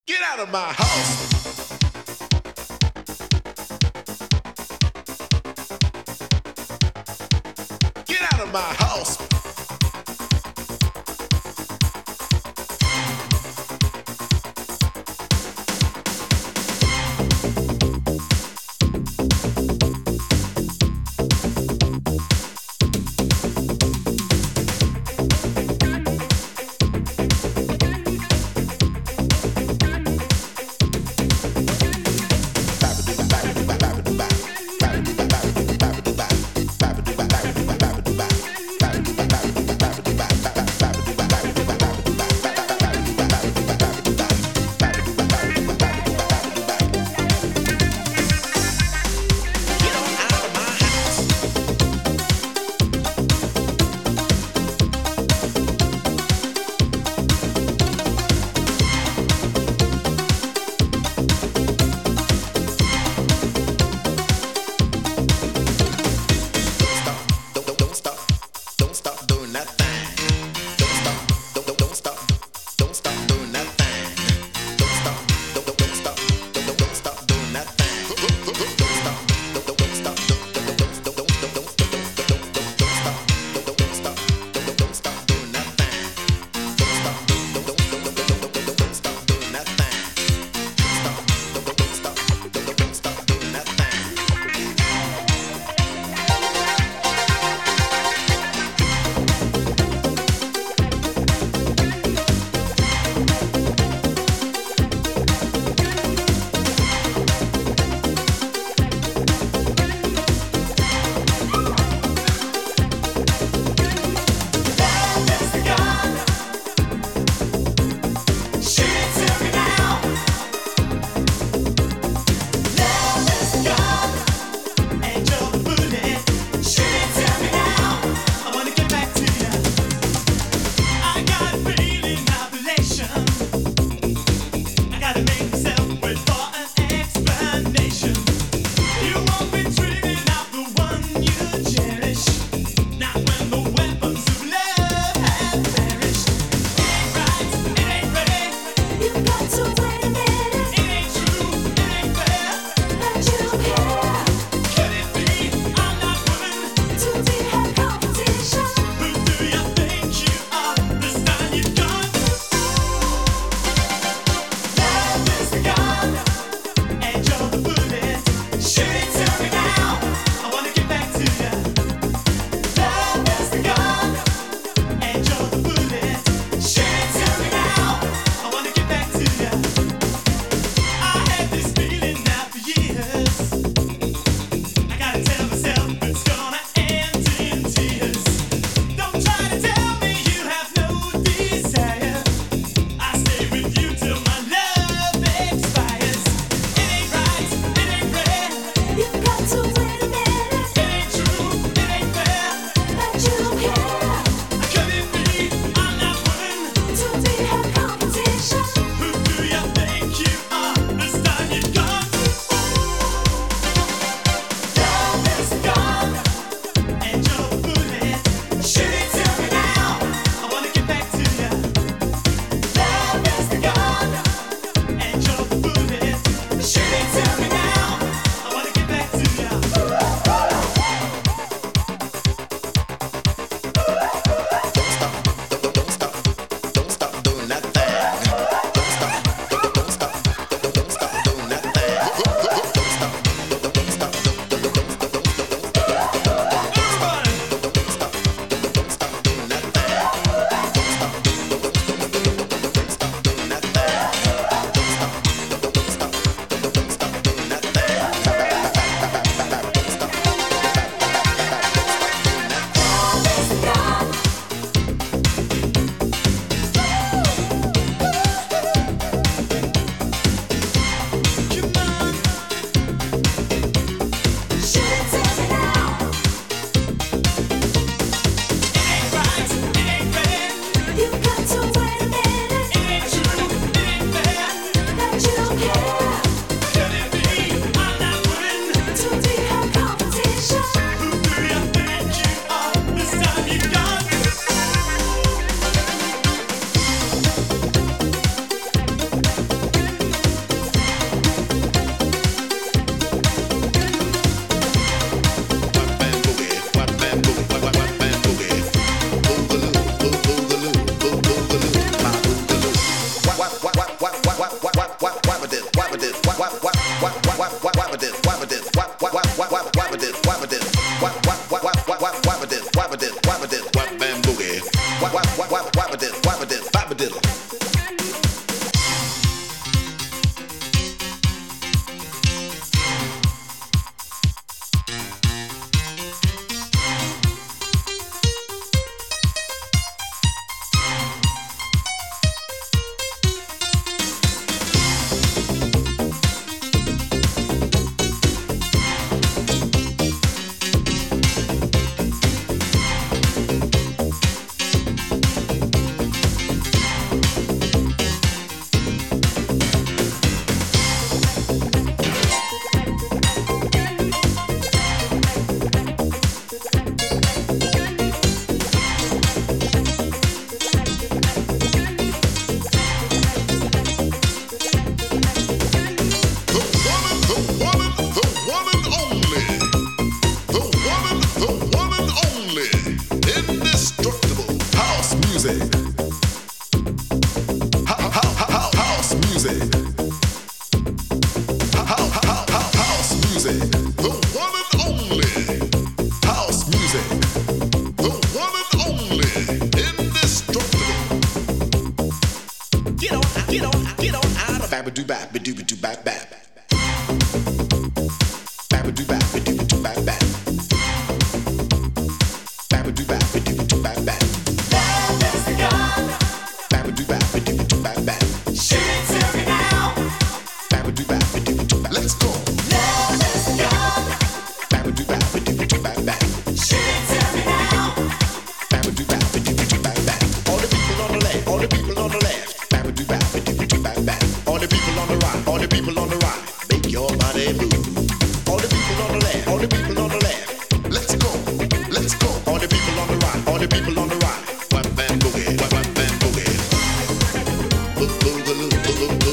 Get out of my house. Get out of my house. Babadoo bap, badoo bap bap. Babadoo bap, badoo bap bap. Babadoo bap, badoo bap bap. Love is the gun. Babadoo bap, badoo bap bap. Shoot it to me now. Babadoo bap, badoo bap. Let's go. Love is the gun. Babadoo bap, badoo bap bap. Shoot it to me now. Babadoo bap, badoo bap bap. All the people on the left, all the people on the left. Babadoo bap, badoo bap bap. All the people on the right, all the people on the right. Make your body move. All the people on the left, all the people on the left. Let's go, let's go. All the people on the right, all the people on the right. Wham bam boogie, wham bam boogie. Boogaloo, boogaloo, boogaloo.